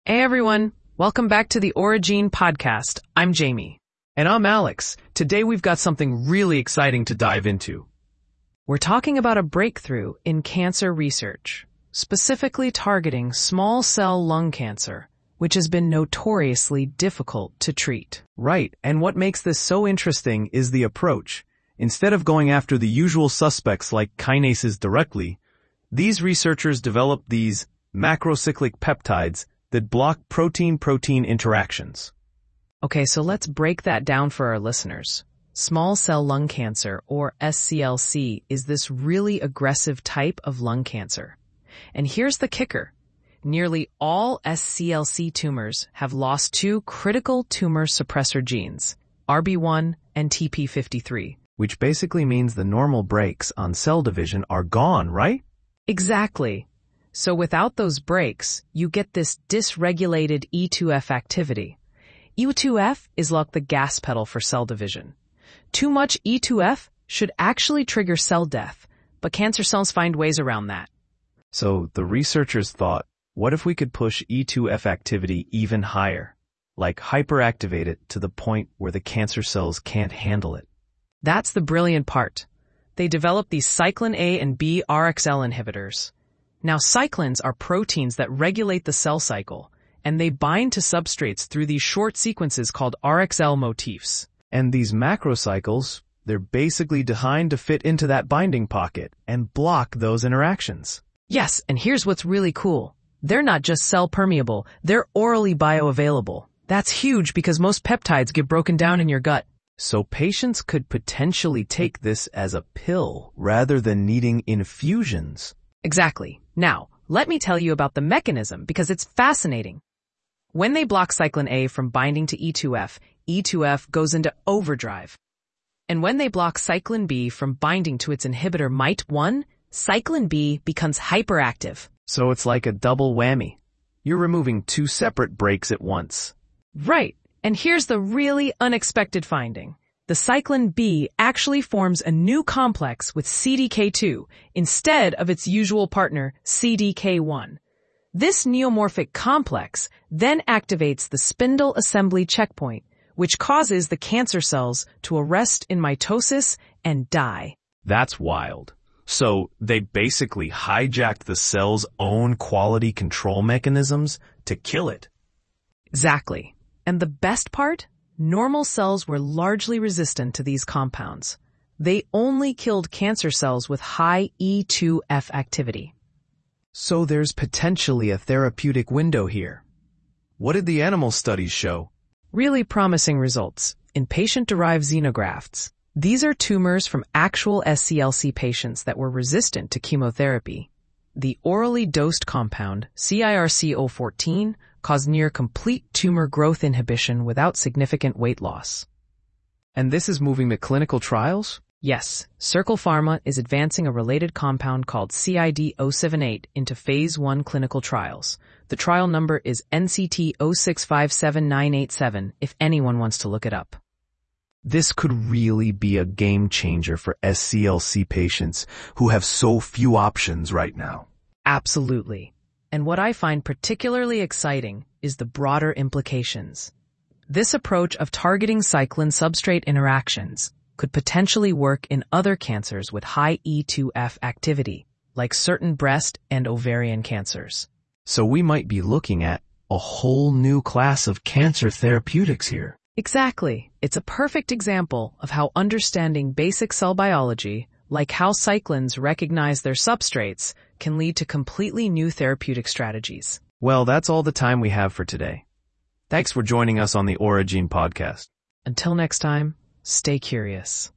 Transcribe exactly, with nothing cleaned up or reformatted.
Hey everyone, welcome back to the Origin podcast. I'm Jamie. And I'm Alex. Today we've got something really exciting to dive into. We're talking about a breakthrough in cancer research, specifically targeting small cell lung cancer, which has been notoriously difficult to treat. Right, and what makes this so interesting is the approach. Instead of going after the usual suspects like kinases directly, these researchers developed these macrocyclic peptides that block protein-protein interactions. Okay, so let's break that down for our listeners. Small cell lung cancer, or S C L C, is this really aggressive type of lung cancer. And here's the kicker. Nearly all S C L C tumors have lost two critical tumor suppressor genes, R B one and T P fifty-three. Which basically means the normal brakes on cell division are gone, right? Exactly. So without those brakes, you get this dysregulated E two F activity. E two F is like the gas pedal for cell division. Too much E two F should actually trigger cell death, but cancer cells find ways around that. So the researchers thought, what if we could push E two F activity even higher? Like hyperactivate it to the point where the cancer cells can't handle it. That's the brilliant part. They developed these cyclin A and B R X L inhibitors. Now, cyclins are proteins that regulate the cell cycle, and they bind to substrates through these short sequences called R X L motifs. And these macrocycles, they're basically designed to fit into that binding pocket and block those interactions. Yes, and here's what's really cool. They're not just cell permeable, they're orally bioavailable. That's huge because most peptides get broken down in your gut. So patients could potentially take this as a pill rather than needing infusions. Exactly. Now, let me tell you about the mechanism because it's fascinating. When they block cyclin A from binding to E two F, E two F goes into overdrive. And when they block cyclin B from binding to its inhibitor M I T one, cyclin B becomes hyperactive. So it's like a double whammy. You're removing two separate brakes at once. Right. And here's the really unexpected finding. The cyclin B actually forms a new complex with C D K two instead of its usual partner, C D K one. This neomorphic complex then activates the spindle assembly checkpoint, which causes the cancer cells to arrest in mitosis and die. That's wild. So they basically hijacked the cell's own quality control mechanisms to kill it. Exactly. And the best part? Normal cells were largely resistant to these compounds. They only killed cancer cells with high E two F activity. So there's potentially a therapeutic window here. What did the animal studies show? Really promising results in patient-derived xenografts. These are tumors from actual S C L C patients that were resistant to chemotherapy. The orally dosed compound, C I R C zero one four, caused near-complete tumor growth inhibition without significant weight loss. And this is moving to clinical trials? Yes, Circle Pharma is advancing a related compound called C I D zero seven eight into phase one clinical trials. The trial number is N C T zero six five seven nine eight seven if anyone wants to look it up. This could really be a game changer for S C L C patients who have so few options right now. Absolutely. And what I find particularly exciting is the broader implications. This approach of targeting cyclin substrate interactions could potentially work in other cancers with high E two F activity, like certain breast and ovarian cancers. So we might be looking at a whole new class of cancer therapeutics here. Exactly. It's a perfect example of how understanding basic cell biology, like how cyclins recognize their substrates, can lead to completely new therapeutic strategies. Well, that's all the time we have for today. Thanks for joining us on the Origin podcast. Until next time, stay curious.